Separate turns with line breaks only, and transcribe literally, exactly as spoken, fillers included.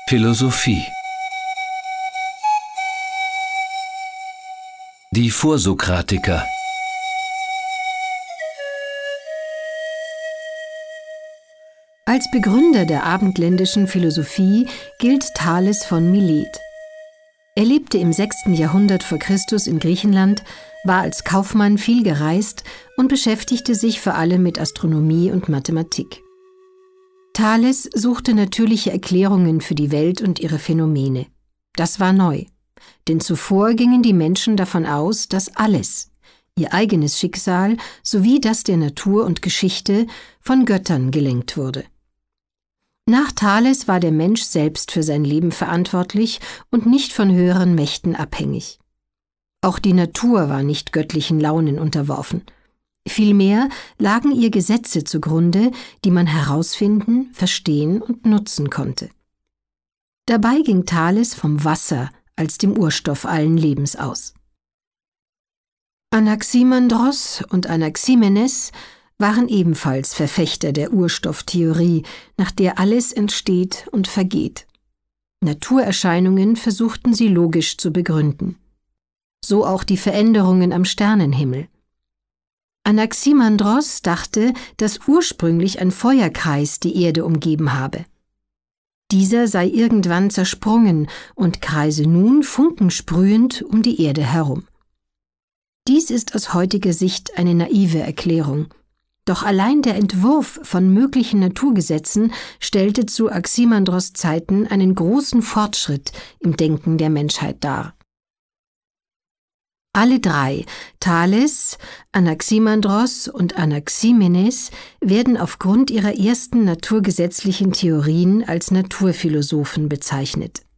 Philosophie. Die Vorsokratiker.
Als Begründer der abendländischen Philosophie gilt Thales von Milet. Er lebte im sechsten Jahrhundert vor Christus in Griechenland, war als Kaufmann viel gereist und beschäftigte sich vor allem mit Astronomie und Mathematik. Thales suchte natürliche Erklärungen für die Welt und ihre Phänomene. Das war neu, denn zuvor gingen die Menschen davon aus, dass alles, ihr eigenes Schicksal sowie das der Natur und Geschichte, von Göttern gelenkt wurde. Nach Thales war der Mensch selbst für sein Leben verantwortlich und nicht von höheren Mächten abhängig. Auch die Natur war nicht göttlichen Launen unterworfen. Vielmehr lagen ihr Gesetze zugrunde, die man herausfinden, verstehen und nutzen konnte. Dabei ging Thales vom Wasser als dem Urstoff allen Lebens aus. Anaximandros und Anaximenes waren ebenfalls Verfechter der Urstofftheorie, nach der alles entsteht und vergeht. Naturerscheinungen versuchten sie logisch zu begründen. So auch die Veränderungen am Sternenhimmel. Anaximandros dachte, dass ursprünglich ein Feuerkreis die Erde umgeben habe. Dieser sei irgendwann zersprungen und kreise nun funkensprühend um die Erde herum. Dies ist aus heutiger Sicht eine naive Erklärung. Doch allein der Entwurf von möglichen Naturgesetzen stellte zu Anaximandros Zeiten einen großen Fortschritt im Denken der Menschheit dar. Alle drei, Thales, Anaximandros und Anaximenes, werden aufgrund ihrer ersten naturgesetzlichen Theorien als Naturphilosophen bezeichnet.